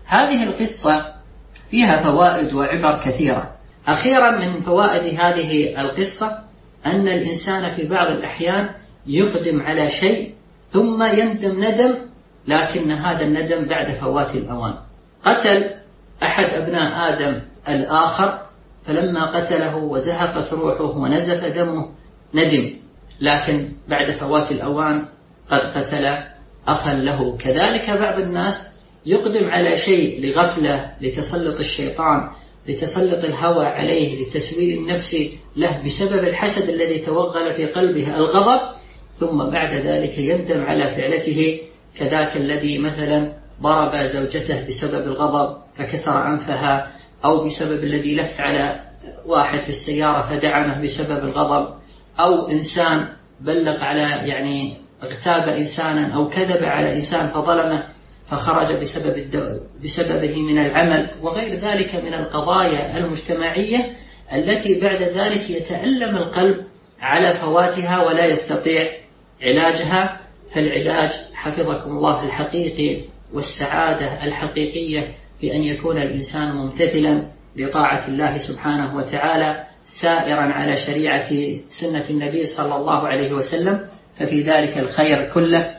هذه القصة فيها فوائد وعبر كثيرة. أخيرا من فوائد هذه القصة أن الإنسان في بعض الأحيان يقدم على شيء ثم يندم ندم، لكن هذا الندم بعد فوات الأوان. قتل أحد أبناء آدم الآخر، فلما قتله وزهقت روحه ونزف دمه ندم، لكن بعد فوات الأوان قد قتل أخا له. كذلك بعض الناس يقدم على شيء لغفلة، لتسلط الشيطان، لتسلط الهوى عليه، لتسويل النفس له بسبب الحسد الذي توغل في قلبه الغضب، ثم بعد ذلك يندم على فعلته، كذاك الذي مثلا ضرب زوجته بسبب الغضب فكسر أنفها، أو بسبب الذي لف على واحد في السيارة فدعمه بسبب الغضب، أو إنسان بلغ على اغتاب إنسانا أو كذب على إنسان فظلمه فخرج بسببه من العمل، وغير ذلك من القضايا المجتمعية التي بعد ذلك يتألم القلب على فواتها ولا يستطيع علاجها. فالعلاج حفظكم الله الحقيقي والسعادة الحقيقية في أن يكون الإنسان ممتثلا لطاعة الله سبحانه وتعالى، سائرا على شريعة سنة النبي صلى الله عليه وسلم، ففي ذلك الخير كله.